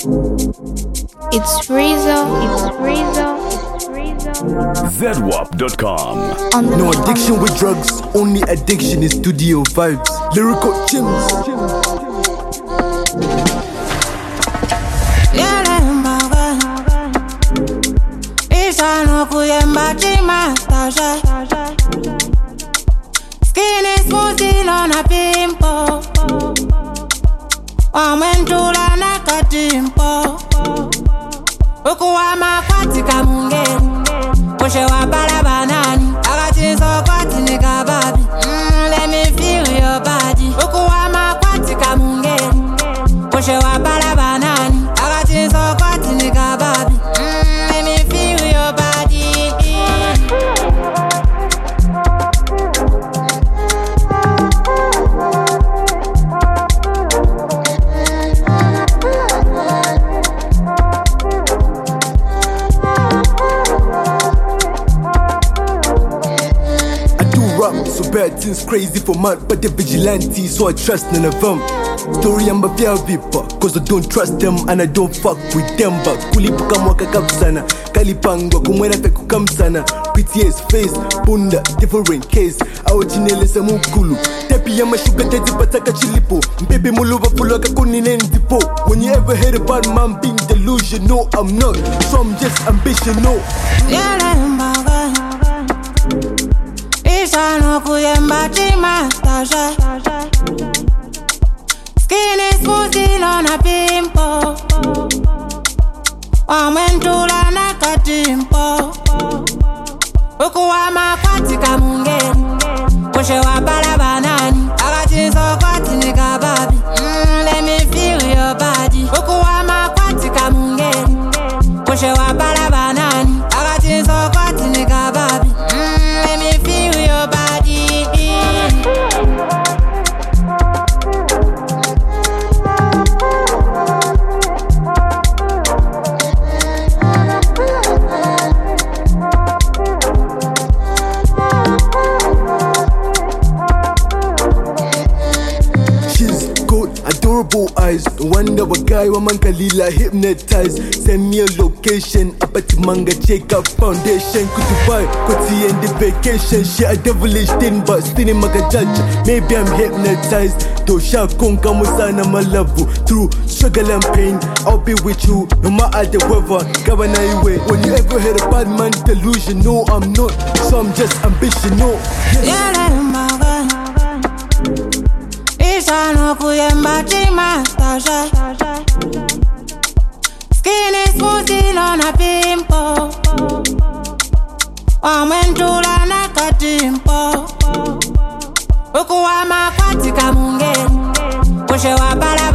It's Rizzo. It's Rizzo. It's Rizzo. ZWAP.com. No addiction with drugs, only addiction is studio vibes. Lyrical chimps. Skin is smooth on a pimple. Wamwentula na katimpo. Ukuwama katika mungeni. Pushe wabala banani. Akatinso kwati ni kababi. Let me feel your body. Ukuwama katika mungeni. Pushe wabala banani. Akatinso kwati ni kababi. Let me feel your body. So bad things crazy for man, but the vigilante, so I trust none of them. Story I'm a vipa, cause I don't trust them and I don't fuck with them. But kulipuka mwaka kapsana, kalipangwa kumwena fe kukamsana. PTS face, bunda, different case. Awachinele sa mukulu. Tepi yama sugar daddy pataka chilipo. Baby muluva fuloka kuninen tipo. When you ever heard about man being delusional, I'm not. So I'm just ambitional. Ishano kuyemba chima tasha. Skin is smooth on a pimple. Wamwentula na katimpo. Ukuwama katika mungeni. Pushe wabala banani. Akatinso kwati ni kababi. Let me feel your body. Ukuwama katika mungeni. Pushe wabala banani. Akatinso kwati ni kababi. Let me feel your body. Adorable eyes, no wonder a guy wa mankalila hypnotized. Send me a location, apati manga check up foundation. Kutubai, kwati end the vacation. Shit a devilish thing, but still in maka judge. Maybe I'm hypnotized. Tosha konka musana malavu. Through struggle and pain, I'll be with you no matter the weather. Gavana iwe. When you ever heard a bad man delusion, no I'm not. So I'm just ambitional. Ishano kuyemba chima tasha. Skin is smooth on a pimple. Wamwentula na katimpo. Ukuwama katika mungeni. Pushe wabala